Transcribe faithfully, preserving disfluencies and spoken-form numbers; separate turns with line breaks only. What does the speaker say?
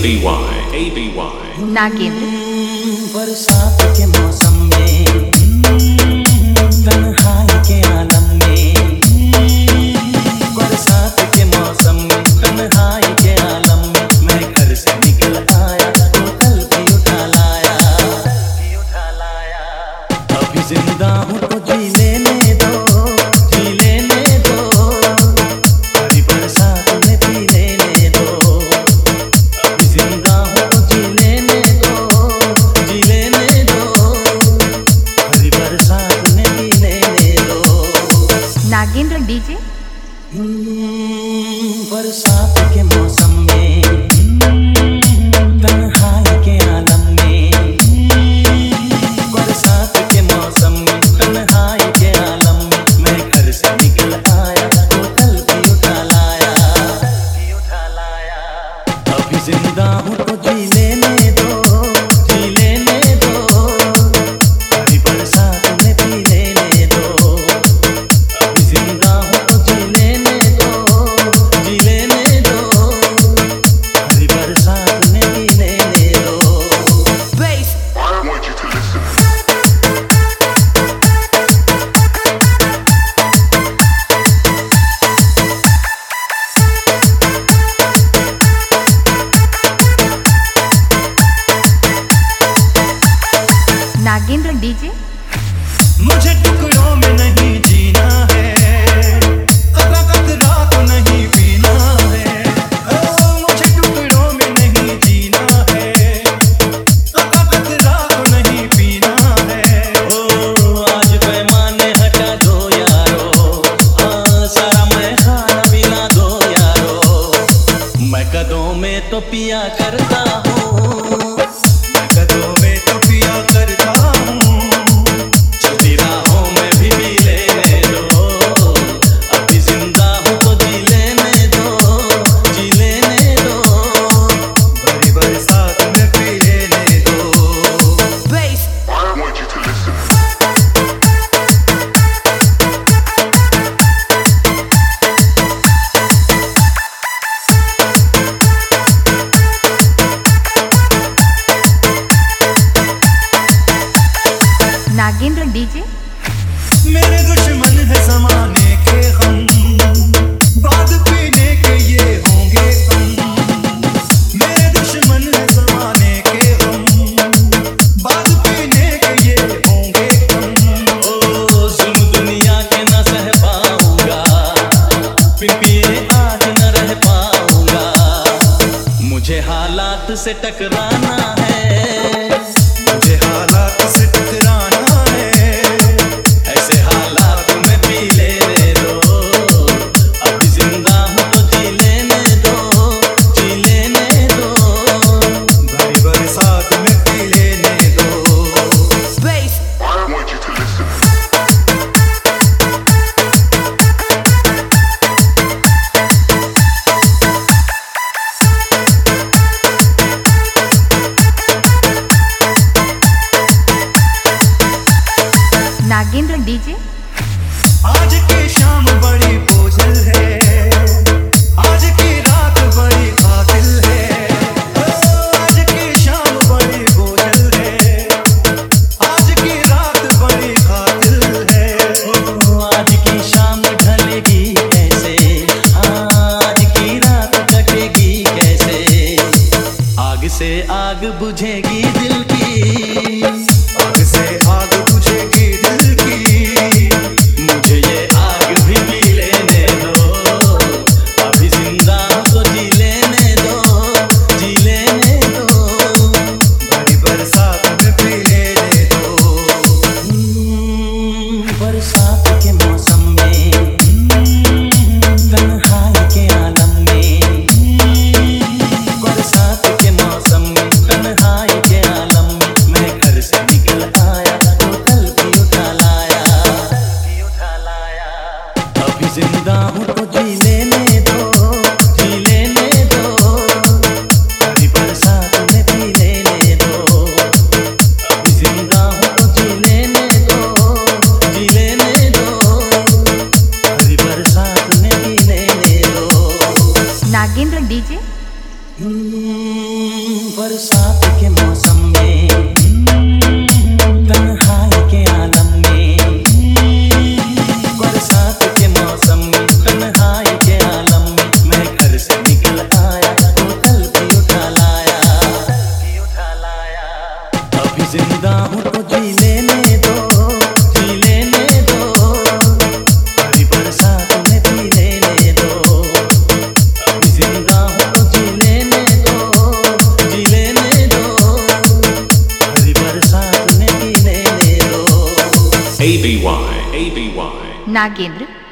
B Y A B Y
Nagendra.
बरसात के मौसम में, तन्हाई के आलम में, बरसात के मौसम में, तन्हाई के आलम में, मैं घर से निकल आया, बोतल भी उठा लाया, भी उठा लाया। अभी जिंदा हूँ तो जी लेने दो, जी लेने दो, हरी बरसात में पी लेने दो। अभी जिंदा हूँ तो जी लेने दो, जी लेने दो, हरी बरसात में पी लेने दो।
नागेंद्र डीजे।
बरसात के मौसम में, तन्हाई के आलम में, बरसात के मौसम में, तन्हाई के आलम में, मैं घर से निकल आया, बोतल भी उठा लाया, भी उठा लाया। अभी जिंदा हूँ तो जी लेने दो, जी लेने दो, हरी बरसात में पी लेने दो। अभी जिंदा हूँ तो जी लेने दो, जी लेने दो, हरी बरसात में पी लेने दो।
I want you to listen.
Nagendra DJ.
मुझे टुकड़ों में नहीं जीना है, कतरा कतरा तो नहीं पीना है। ओ, मुझे टुकड़ों में नहीं जीना है, कतरा कतरा तो नहीं पीना है। ओ, आज पैमाने हटा दो यारो, हाँ, सारा मैं खाना पीना दो यारो। मैं कदों में तो पिया करता हूँ, मैं कदों में तो पिया करता हूँ। चलती राहों में भी पी लेने दो, अभी जिंदा हूँ तो जी लेने दो, जी लेने दो, भरी बरसात में पी लेने दो।
I want you to listen.
Nagendra DJ.
मेरे दुश्मन है ज़माने के हम, बाद पीने के ये होंगे कम। मेरे दुश्मन है ज़माने के हम, बाद पीने के ये होंगे कम। ओ, जुल्म दुनिया के न सह पाऊंगा, बिन पिए आज न रह पाऊंगा। मुझे हालात से टकराना है, मुझे हालात से टकराना है। ऐसे हालात में पी लेने दो, अभी जिंदा हूँ तो जी लेने दो, जी लेने दो, भरी बरसात में पी लेने दो।
I want you to listen.
Nagendra DJ.
आज की शाम बड़ी बोझल है, आज की रात बड़ी कातिल है। ओ, आज की शाम बड़ी बोझल है, आज की रात बड़ी कातिल है। ओ, आज की शाम ढलेगी कैसे, आज की रात कटेगी कैसे। आग से आग बुझेगी दिल की, आग से आग बुझेगी दिल की। मुझे ये आग भी पी लेने दो, अभी जिंदा हूँ तो जी लेने दो, जी लेने दो, भरी बरसात में पी लेने दो। हम्म, बरसात के मौसम में, तन्हाई के आलम में, बरसात के मौसम में, तन्हाई के आलम में, मैं घर से निकल आया, बोतल भी उठा लाया, भी उठा लाया। अभी जिंदा हूँ तो जी लेने दो, जी लेने दो, हरी बरसात में पी लेने दो। अभी जिंदा हूँ तो जी लेने दो, जी लेने दो, हरी बरसात में पी लेने दो।
नागेंद्र डीजे।
हम्म,
नागेंद्र